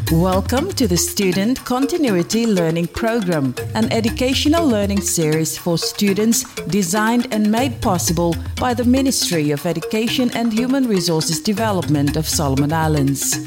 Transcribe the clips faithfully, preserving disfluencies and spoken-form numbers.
Welcome to the Student Continuity Learning Program, an educational learning series for students designed and made possible by the Ministry of Education and Human Resources Development of Solomon Islands.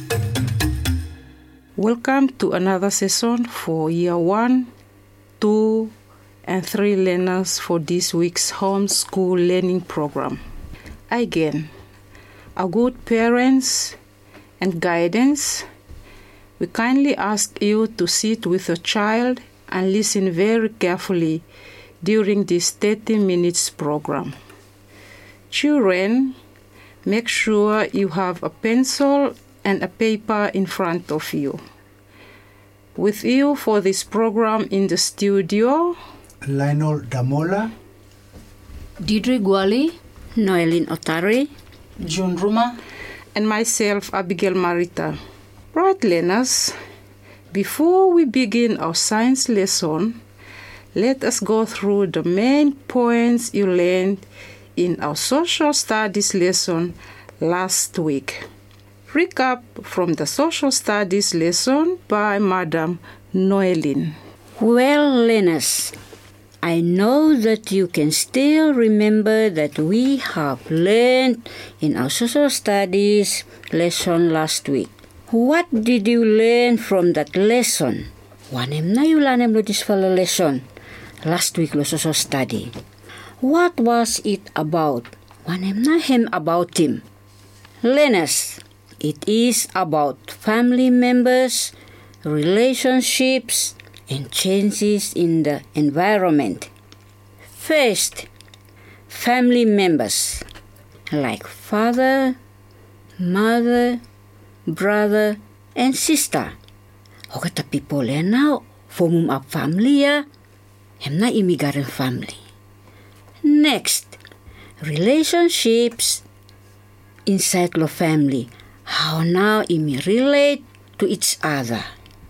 Welcome to another session for Year one, two, and three learners for this week's homeschool learning program. Again, our good parents and guidance, we kindly ask you to sit with your child and listen very carefully during this thirty minutes program. Children, make sure you have a pencil and a paper in front of you. With you for this program in the studio, Lionel Damola, Deirdre Gwali, Noelin Otari, June Ruma, and myself, Abigail Marita. Right, learners, before we begin our science lesson, let us go through the main points you learned in our social studies lesson last week. Recap from the social studies lesson by Madam Noelin. Well, learners, I know that you can still remember that we have learned in our social studies lesson last week. What did you learn from that lesson? Wanem na yulanem lo this follow lesson last week lo social study. What was it about? Wanem na him about him. Learners, it is about family members, relationships, and changes in the environment. First, family members like father, mother, brother, and sister. O kata people ya now, formum up family ya, hem na immigrant family. Next, relationships inside the family. How now imi relate to each other.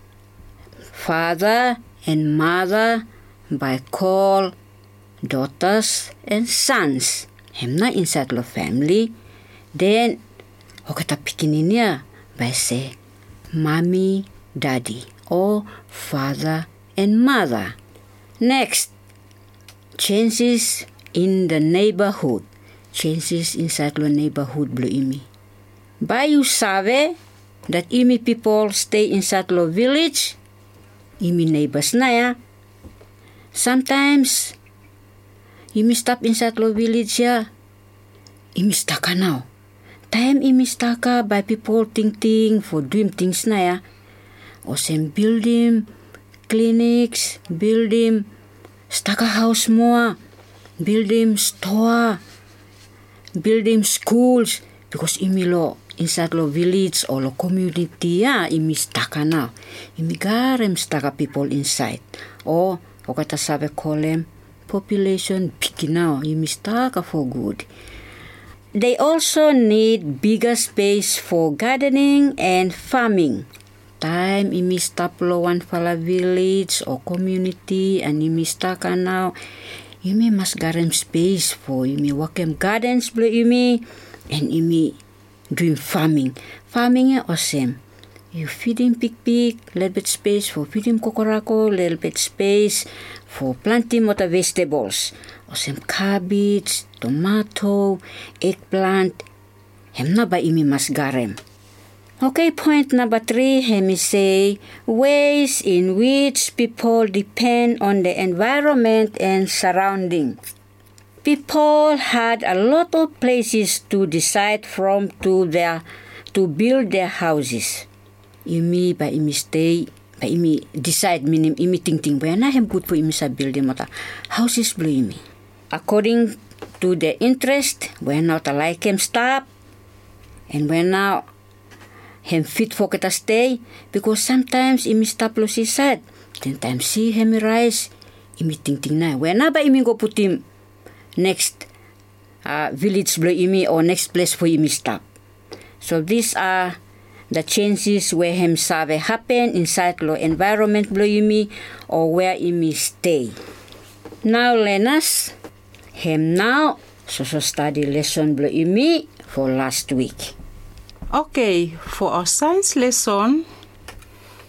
Father and mother by call daughters and sons. Hem na inside the family. Then, o kata pikinin ya, by say, mommy, daddy, or father and mother. Next, changes in the neighborhood. Changes inside the neighborhood, blo imi. By you sabe that imi people stay inside the village, imi neighbors na ya. Sometimes, imi stop inside the village ya, imi staka now. Time imistaka by people ting-ting for doing things na ya. O sem building clinics, building staka house moa, building store, building schools. Because imi lo inside lo village or lo community ya, imi staka na. Imi garem staka people inside. O, o kata sabe call them population big now. Imi staka for good. They also need bigger space for gardening and farming. Time imi stop lo one fala village or community and imi staka now. Imi mas garem space for imi wakem gardens blo imi and imi doing farming. Farming ya awesome. You feeding pig-pig, little bit space for feeding kokorako, little bit space for planting other vegetables. Awesome cabbage, tomato, eggplant. Hem na ba imi mas garem. Okay, point number three, hemi say, ways in which people depend on the environment and surrounding. People had a lot of places to decide from to their to build their houses. Imi ba imi stay, ba imi decide minim imi ting-ting ba na hem good po imi sa building mata houses blo imi. According to their interest, when now ta like him stop, and when now him fit for kita stay, because sometimes imi stop lo si sad, then time see him rise, imi ting-ting na. When na ba imi go put him next uh, village blo imi or next place for imi stop. So these are the changes where him sabe happen inside lo environment blo imi or where imi stay. Now learners, him now social study lesson blo imi for last week. Okay, for our science lesson,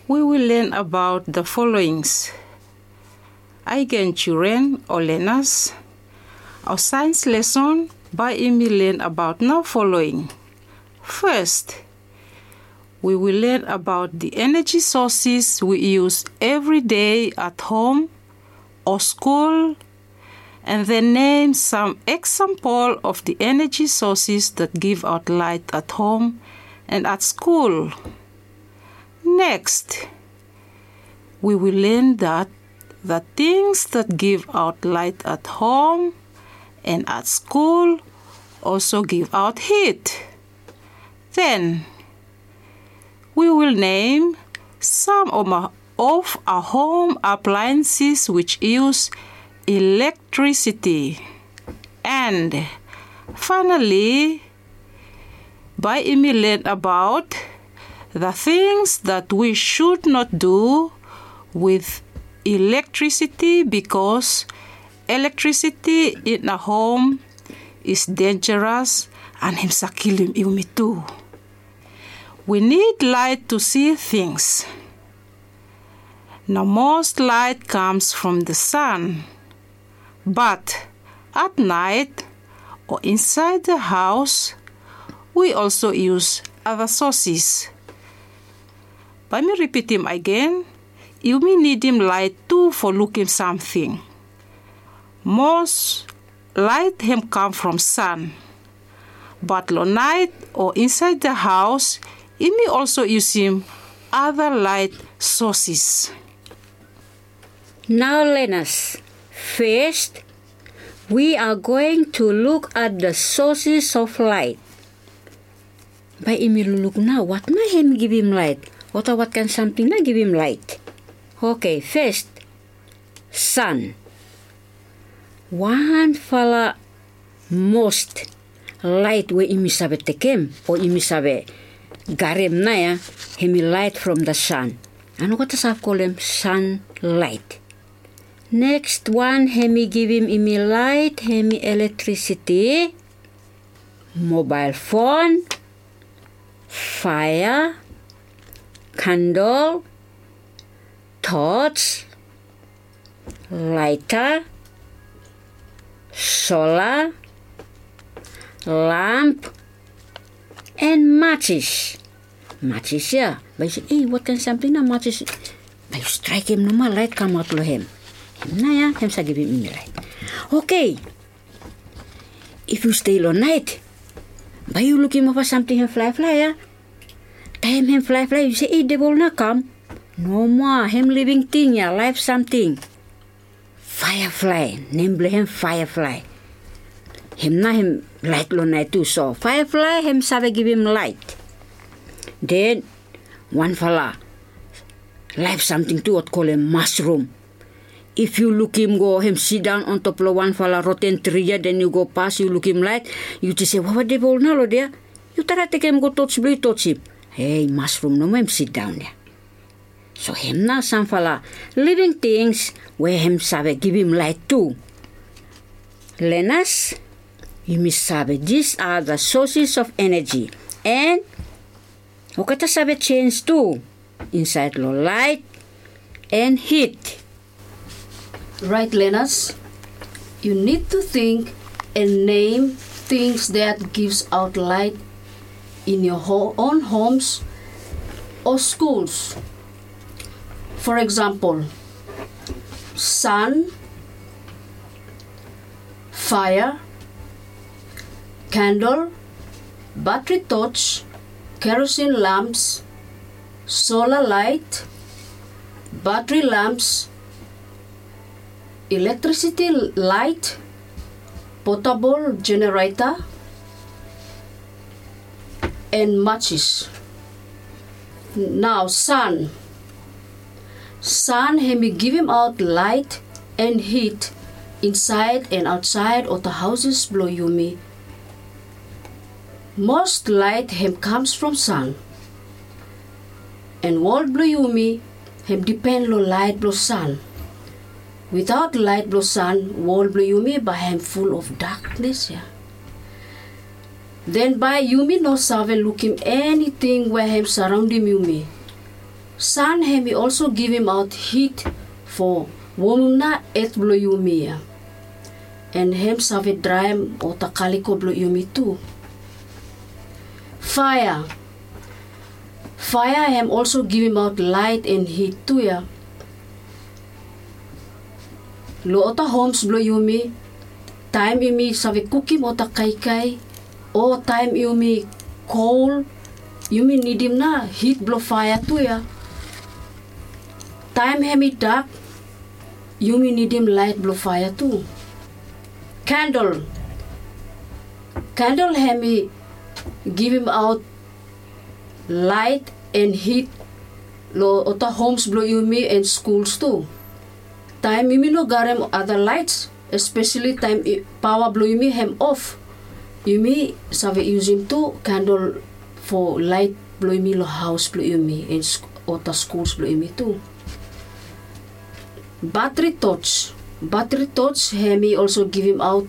we will learn about the followings. Again, children or learners, our science lesson by Imi learn about now following. First, we will learn about the energy sources we use every day at home or school, and then name some example of the energy sources that give out light at home and at school. Next, we will learn that the things that give out light at home and at school also give out heat. Then, we will name some of our, of our home appliances which use electricity. And finally, by Imi learn about the things that we should not do with electricity, because electricity in a home is dangerous and himsa kill him Imi too. We need light to see things. Now most light comes from the sun, but at night or inside the house, we also use other sources. Let me repeat him again. You may need him light too for looking something. Most light him come from sun, but lo night or inside the house, you may also use him other light sources. Now, learners, first, we are going to look at the sources of light. By Imi look now, what na him give him light? What or what can something na give him light? Okay, first, sun. One fala most light we Imi sabe tekem o Imi sabe garem na ya, himi light from the sun. Ano kata sa call him sunlight. Next one, hemi give him Imi light, hemi electricity, mobile phone, fire, candle, torch, lighter, solar, lamp, and matches. Matches, yeah. But you say, hey, what can something na matches? But you strike him, no more light come out of him. Him na ya, him sa give him light. Okay. If you stay all night, but you looking for something him fly fly, yeah. Time him fly fly, you say, hey, devil na come. No more, him living thing, yeah, life something. Firefly, name him firefly. Him na him light lo night too, so firefly, him sabe give him light. Then, one fella, life something too, what call him mushroom. If you look him go, him sit down on top of one fella rotten tree, then you go past, you look him light, you just say, what the devil na lo there? You try take him go touch blue, touch him. Hey, mushroom, no him sit down there. So him na some fella living things where him sabe give him light too. Learners, you must sabe these are the sources of energy, and okata sabe change too inside lo light and heat. Right, learners, you need to think and name things that gives out light in your ho- own homes or schools. For example, sun, fire, candle, battery torch, kerosene lamps, solar light, battery lamps, electricity light, portable generator, and matches. Now, sun. Sun, hemi give him out light and heat inside and outside of the houses below Yumi. Most light him comes from sun. And world below Yumi, him depend lo light below sun. Without light below sun, world below Yumi by him full of darkness, yeah. Then by Yumi no save look him anything where him surround him Yumi. Sun hemi also give him out heat for warming na et blo yumi. And hem save dry o takaliko blo yumi too. Fire. Fire hem also give him out light and heat too ya. Lo ota homes blo yumi. Time yumi save cooking o takaikai. O time yumi coal. Yumi need him na heat blow fire too ya. Time hemi dark. Yumi need him light blow fire too. Candle. Candle hemi give him out light and heat. Lo ota homes blow yumi and schools too. Time yumi no garem other lights, especially time power blow yumi hem off. Yumi save using too candle for light blow yumi lo house blow yumi and ota schools blow yumi too. Battery torch. Battery torch hemi also give him out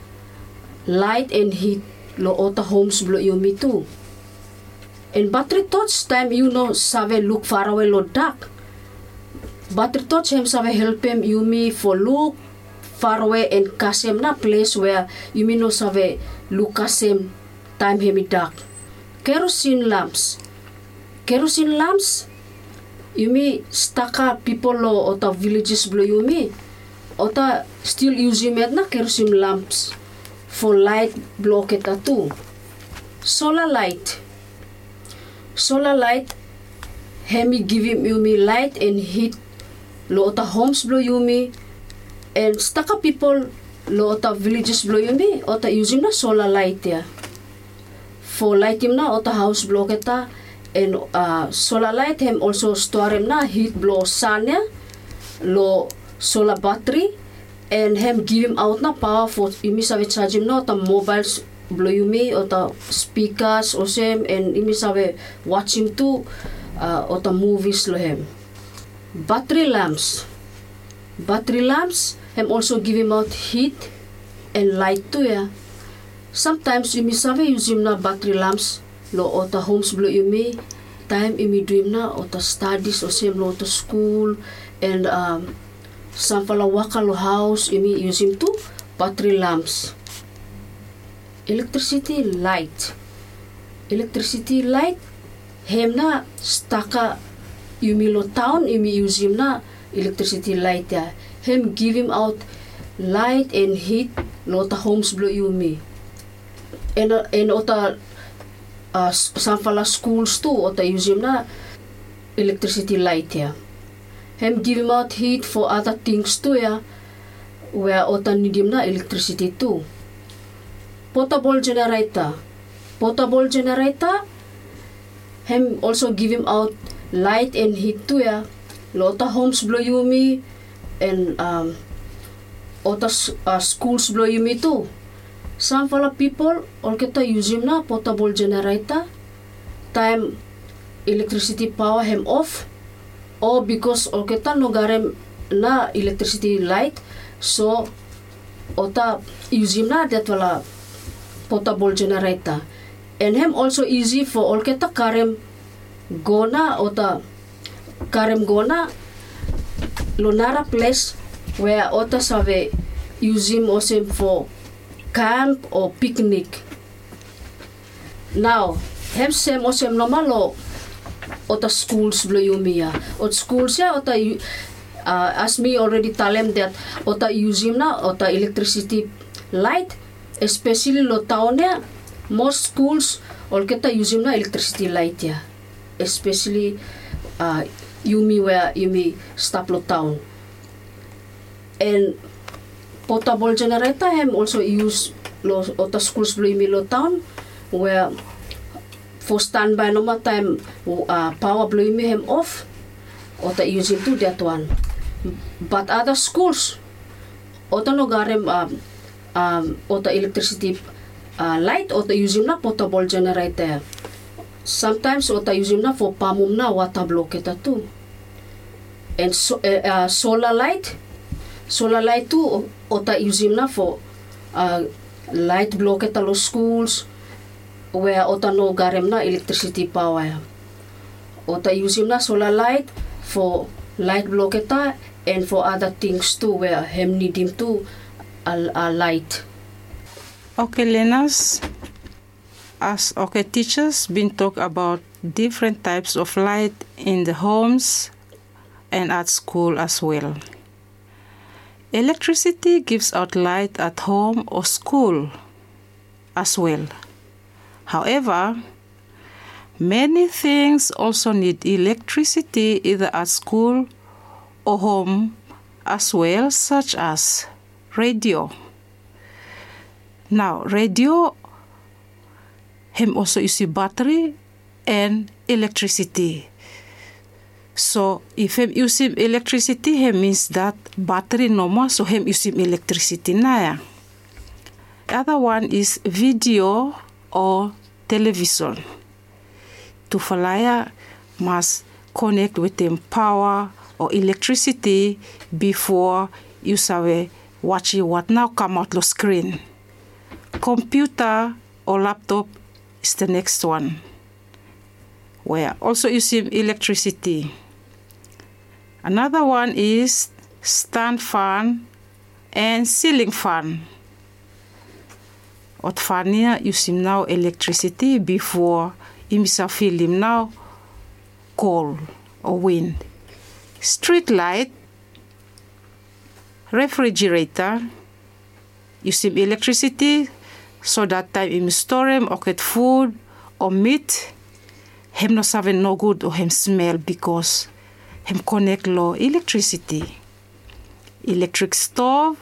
light and heat lo ota homes blow yumi too. And battery torch time you know save look far away lo dark. Battery torch hem save help him yumi for look far away and kasem na place where yumi no save look kasem time hemi dark. Kerosene lamps. Kerosene lamps yumi staka people lo ota villages blow yumi. Ota still using it na kerosene lamps for light blow kita too. Solar light. Solar light hemi give him yumi light and heat lo ota homes blow yumi and staka people lo ota villages blow yumi ota using na solar light ya. For light him na ota house blow kita and uh, solar light hem also store him na heat blow sun ya lo solar battery and hem give him out na power for yumi save charge him na ota mobiles blow yumi ota speakers o sem and yumi save watch him too uh, ota movies lo hem. Battery lamps. Battery lamps hem also give him out heat and light too ya. Sometimes yumi save use him na battery lamps lo ota homes blow yumi time yumi do him na ota studies o sem lo ota school and um, some fala waka lo house yumi use him too battery lamps. Electricity light. Electricity light hem na staka yumi lo town yumi use him na electricity light ya. Hem give him out light and heat lo ta homes blow yumi. And, uh, and ota uh, some fala schools too ota use him na electricity light ya. Hem give him out heat for other things too ya where ota need him na electricity too. Portable generator. Portable generator hem also give him out light and heat too ya. Lota homes blow yumi and um, ota uh, schools blow yumi too. Some fala people all kita use him na portable generator time electricity power hem off or because all kita no garem na electricity light so ota use him na that wala portable generator and hem also easy for all kita karem gona ota karem gona lonara place where ota save use him also for camp or picnic. Now hem sem also normalo ota schools blow yumi ya. Ot schools ya ota uh, as me already tell them that ota use him na ota electricity light especially lo town ya most schools all kita use him na electricity light ya especially uh, yumi where yumi stop lo town and portable generator hem also use lo ota schools blow yumi lo town where for standby no ma time uh, power blow yumi hem off ota use him to that one but other schools ota no garem um, um, ota electricity uh, light ota use him na portable generator. Sometimes ota use him na for pamum na water blow kita too. And so, uh, uh, solar light solar light too ota use him na for uh, light blow kita lo schools where ota no garem na electricity power. Ota use him na solar light for light blocketa and for other things too where him need him to a, a light. Okay, learners, as okay teachers been talk about different types of light in the homes and at school as well. Electricity gives out light at home or school as well. However, many things also need electricity either at school or home as well, such as radio. Now, radio him also use battery and electricity. So, if him use electricity, him means that battery no more, so him use electricity na ya. The other one is video or television. To falaya must connect with them power or electricity before you sabe watch what now come out the screen. Computer or laptop is the next one, where also using electricity. Another one is stand fan and ceiling fan. Ot fania using now electricity before imisa feel him now cold or wind. Street light, refrigerator, using electricity so that time him store him or get food or meat, him no have no good or him smell because him connect low electricity. Electric stove,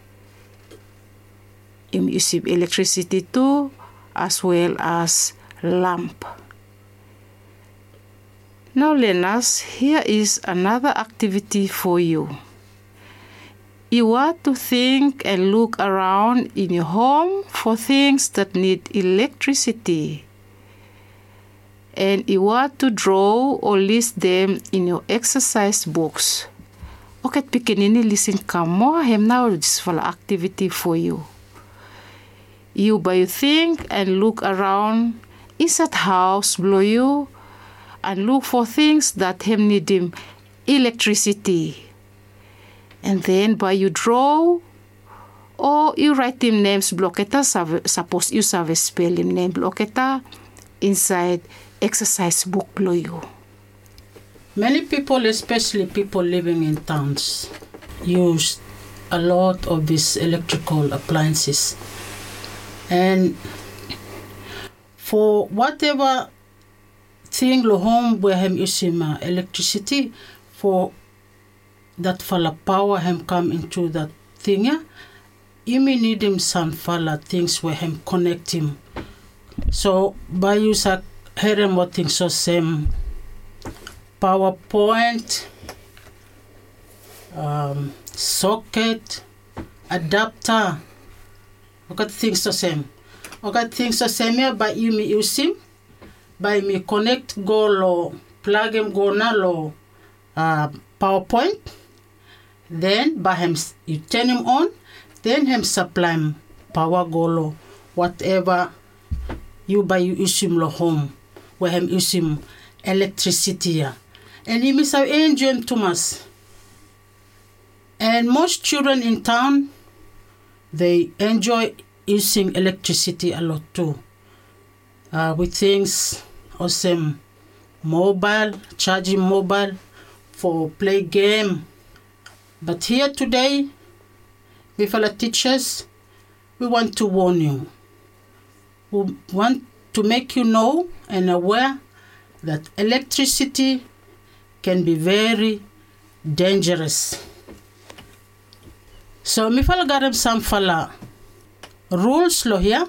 him use electricity too, as well as lamp. Now learners, here is another activity for you. You want to think and look around in your home for things that need electricity. And you want to draw or list them in your exercise books. Okay, pikinini listen kamo, hem now this for activity for you. You by you think and look around inside house below you and look for things that him need him electricity. And then by you draw or you write him names blocketa, suppose you have a spelling name blocketa inside exercise book below you. Many people, especially people living in towns, use a lot of these electrical appliances. And for whatever thing lo home where him using uh, electricity, for that fala power him come into that thing, yeah, you may need him some fala things where him connect him. So by use a hearing what things so same PowerPoint, um, socket, adapter. Okay, things the same. Okay, things the same here by you me use him. By me connect go lo plug him go na lo uh, PowerPoint. Then by him you turn him on. Then him supply him power go lo whatever you by you use him lo home where him use him electricity here. And he miss have enjoy him too much. And most children in town, they enjoy using electricity a lot too. Uh, with things awesome mobile, charging mobile for play game. But here today, we fellow teachers, we want to warn you. We want to make you know and aware that electricity can be very dangerous. So me fala got some fala rules lo here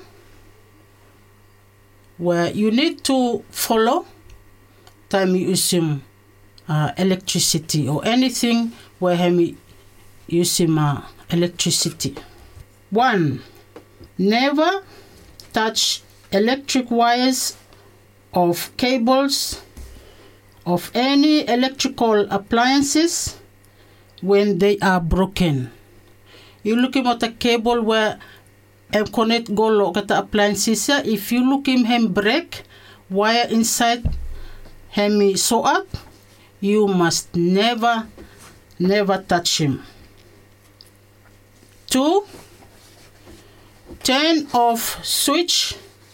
where you need to follow time you use uh, electricity or anything where him use uh, electricity. One, never touch electric wires of cables of any electrical appliances when they are broken. You looking at a cable where and connect go look at the appliances. If you look him him break wire inside hemi so up, you must never, never touch him. Two, turn off switch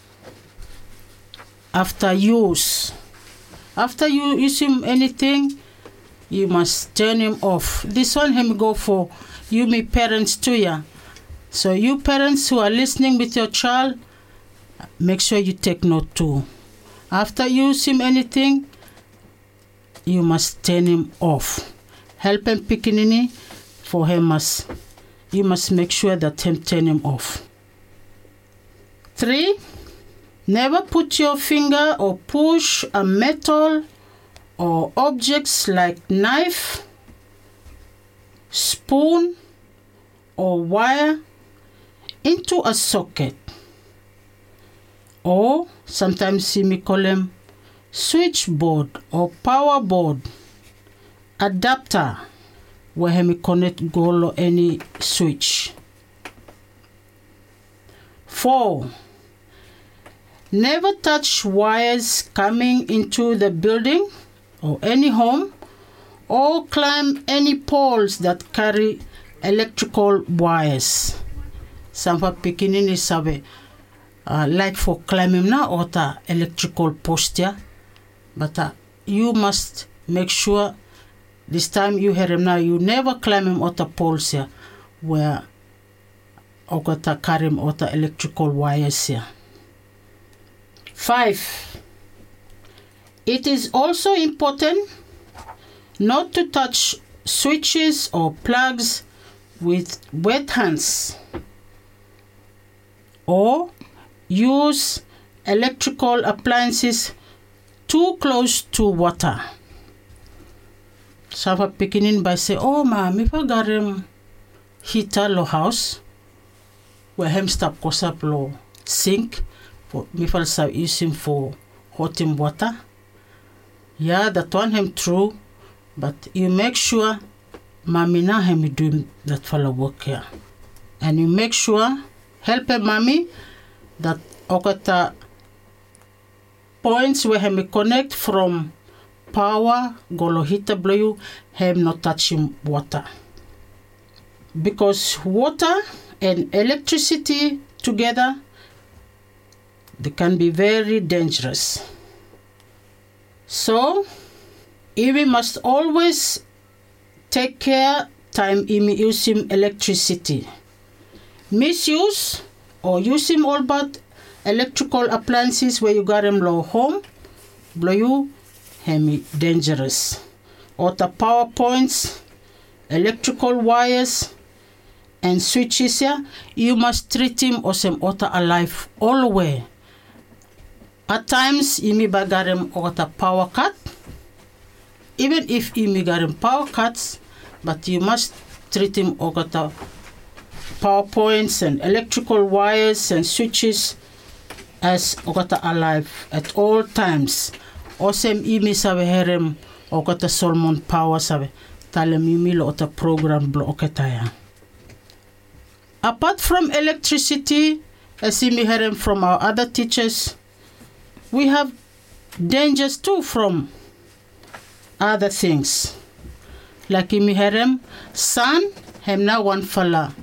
after use. After you use him anything, you must turn him off. This one him go for you me parents too, yeah. So you parents who are listening with your child, make sure you take note too. After you use him anything, you must turn him off. Help him pickinini for him must you must make sure that him turn him off. Three, never put your finger or push a metal or objects like knife, spoon, or wire into a socket. Or sometimes you may call them switchboard or power board, adapter, where you connect goal or any switch. Four, never touch wires coming into the building or any home, or climb any poles that carry electrical wires. Sampa pikinini sabe uh, like for climbing na ota electrical post ya, but uh, you must make sure this time you hear him now, you never climb him ota poles ya, where okata carry him ota electrical wires ya. Five, it is also important not to touch switches or plugs with wet hands, or use electrical appliances too close to water. Sava picking by say, oh ma'am, if I got him heater lo house, where him stop kosap lo sink, for me for use him for hot him water. Yeah, that one him true, but you make sure mommy na him doing that follow work here. And you make sure help a mommy that okata points where him connect from power golo heater blow you him not touching water. Because water and electricity together, they can be very dangerous. So, we must always take care time we using electricity. Misuse or using all but electrical appliances where you got them low home, blow you, hemi dangerous. Or the power points, electrical wires, and switches here, you must treat him or some other alive all the way. At times, you may got him or the power cut. Even if you may got him power cuts, but you must treat him or the power points and electrical wires and switches as okata alive at all times. O sem imi sabe herem okata Solomon power sabe talem imi lo ota program blo okataya. Apart from electricity, as imi herem from our other teachers, we have dangers too from other things. Like imi herem, sun hem na one fala.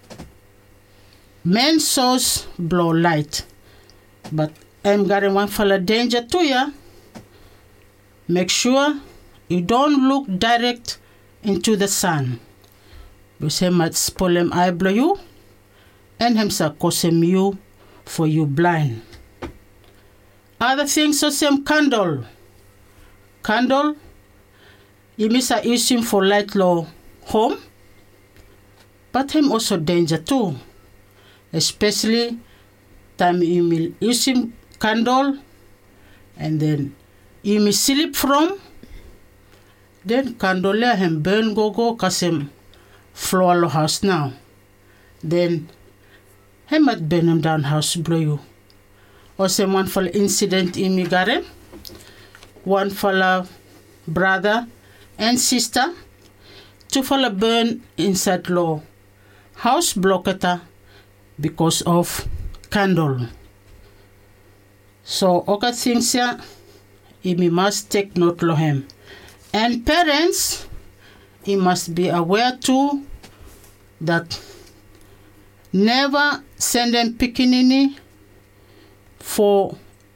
Men source blow light. But I'm getting one fella danger to ya. Make sure you don't look direct into the sun. Because he might spoil him eye blow you, and him sa cause him you for you blind. Other things so same candle. Candle, you miss a use him for light low home, but him also danger too. Especially time you will use him candle and then you may sleep from, then candle him burn go go cause him floor lo house now. Then he might burn him down house blow you. Or some one for incident in me garden, one for brother and sister, two for burn inside law house blocketa because of candle. So, okay things here, you must take note of him. And parents, you must be aware too that never send them pickaninny for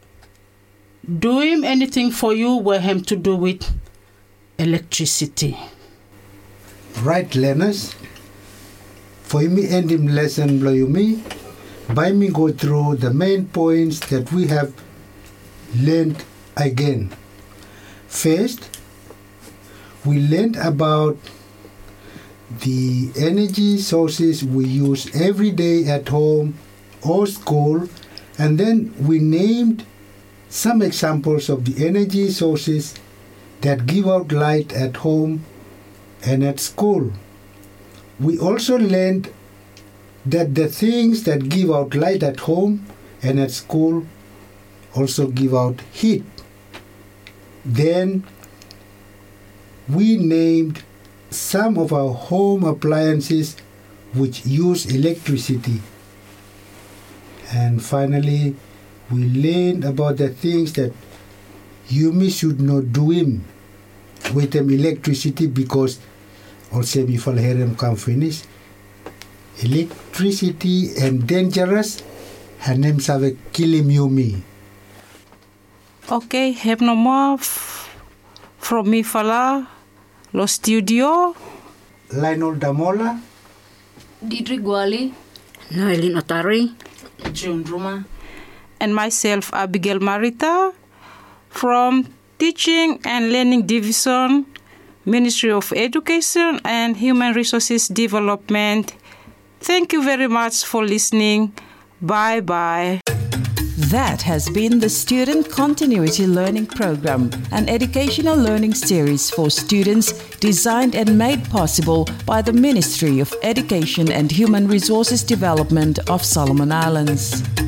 doing anything for you with him to do with electricity. Right, learners. For me end him lesson blow you me, by me go through the main points that we have learned again. First, we learned about the energy sources we use every day at home or school, and then we named some examples of the energy sources that give out light at home and at school. We also learned that the things that give out light at home and at school also give out heat. Then we named some of our home appliances which use electricity. And finally, we learned about the things that you should not do him with them electricity, because also before him can finish electricity and dangerous and them save kill him you me. Okay, have no more f- from me fala lo studio. Lionel Damola, Didri Gwali, Noelin Otari. June Ruma. And myself, Abigail Marita, from Teaching and Learning Division, Ministry of Education and Human Resources Development. Thank you very much for listening. Bye-bye. That has been the Student Continuity Learning Program, an educational learning series for students designed and made possible by the Ministry of Education and Human Resources Development of Solomon Islands.